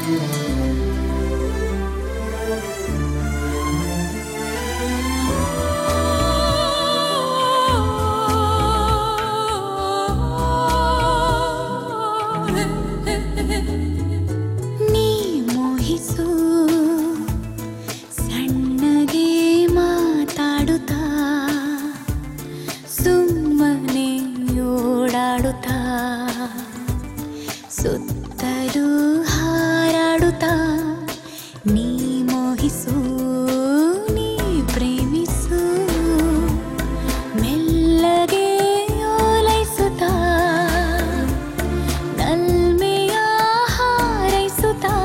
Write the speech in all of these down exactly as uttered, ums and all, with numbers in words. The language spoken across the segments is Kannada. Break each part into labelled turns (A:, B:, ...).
A: ಸುತ್ತಲೂ ಹಾರಾಡುತ್ತಾ ನೀ ಮೋಹಿಸು ನೀ ಪ್ರೇಮಿಸು ಮೆಲ್ಲಗೆ ಓಲೈಸುತ್ತಾ ನಲ್ಮೆಯ ಹಾರೈಸುತ್ತಾ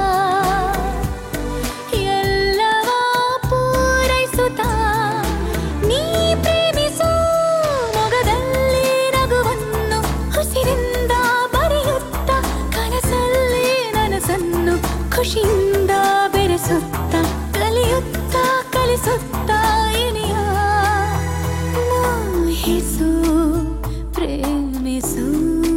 A: ಎಲ್ಲವ ಪೂರೈಸುತ್ತಾ ನೀ ಪ್ರೇಮಿಸು ಮೊಗದಲ್ಲಿ ನಗುವನ್ನು ಉಸಿರಿಂದ ಬರೆಯುತ್ತಾ ಕನಸಲ್ಲಿ ನನಸನ್ನು ಖುಷಿಯಿಂದ ಬೆರೆಸುತ್ತಾ ಕಲಿಯುತ್ತಾ ಕಲಿಸುತ್ತಾ ಇನಿಯ ಮೋಹಿಸು ಪ್ರೇಮಿಸು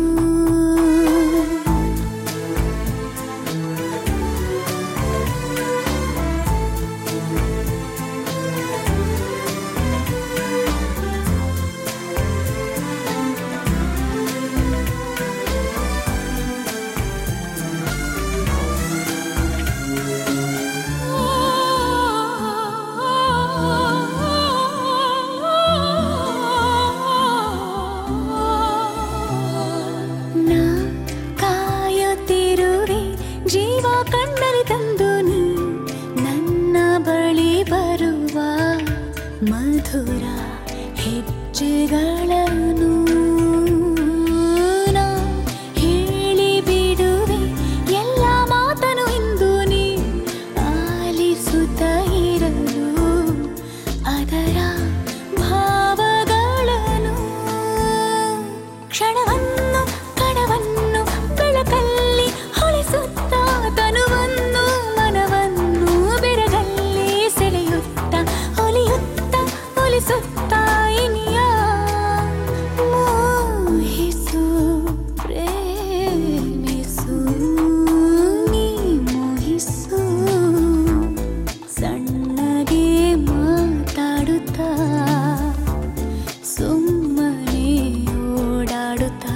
A: ಜೀವ ಕಣ್ಣಲ್ಲಿ ತಂದು ನೀ ನನ್ನ ಬಳಿ ಬರುವ ಮಧುರ ಹೆಜ್ಜೆಗಳನ್ನು ನಾ ಹೇಳಿ ಬಿಡುವೆ ಎಲ್ಲ ಮಾತನು ಇಂದು ನೀ ಆಲಿಸುತ್ತ ಇರಲು ಅದರ ಭಾವಗಳನ್ನು ಕ್ಷಣವನ್ನು ಕಣವನ್ನು ಬೆಳಕಲ್ಲಿ ಹೊಳಿಸುತ್ತ ತನುವನ್ನು ಮನವನ್ನು ಬೆರಗಲ್ಲಿ ಸೆಳೆಯುತ್ತ ಒಲಿಯುತ್ತ ಒಲಿಸುತ್ತ ಇನಿಯ ಮೋಹಿಸು ಪ್ರೇಮಿಸು ನೀ ಮೋಹಿಸು ಸಣ್ಣಗೆ ಮಾತಾಡುತ್ತಾ ಸುಮ್ಮನೆ ಓಡಾಡುತ್ತಾ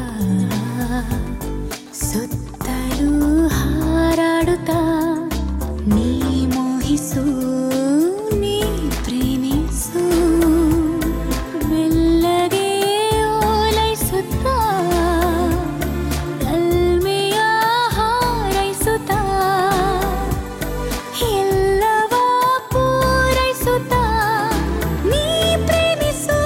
A: ಸುತ್ತಲೂ ಹಾರಾಡುತ್ತಾ ನೀ ಮೋಹಿಸು ನೀ ಪ್ರೇಮಿಸು ಮೆಲ್ಲಗೆ ಓಲೈಸುತ್ತಾ ಕಲ್ಮೆಯ ಹಾರೈಸುತ್ತಾ ಎಲ್ಲವ ಪೂರೈಸುತ್ತಾ ನೀ ಪ್ರೇಮಿಸು.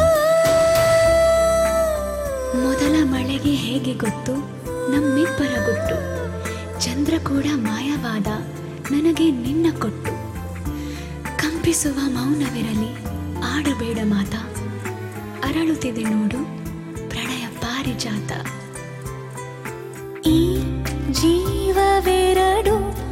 A: ಮೊದಲ ಮಳೆಗೆ ಹೇಗೆ ಗೊತ್ತು ನಮ್ಮಿಬ್ಬರ ಗುಟ್ಟು, ಚಂದ್ರ ಕೂಡ ಮಾಯವಾದ ನನಗೆ ನಿನ್ನ ಕೊಟ್ಟು, ಕಂಪಿಸುವ ಮೌನವಿರಲಿ ಆಡಬೇಡ ಮಾತ, ಅರಳುತ್ತಿದೆ ನೋಡು ಪ್ರಣಯ ಪಾರಿಜಾತ. ಈ ಜೀವವೆರಡು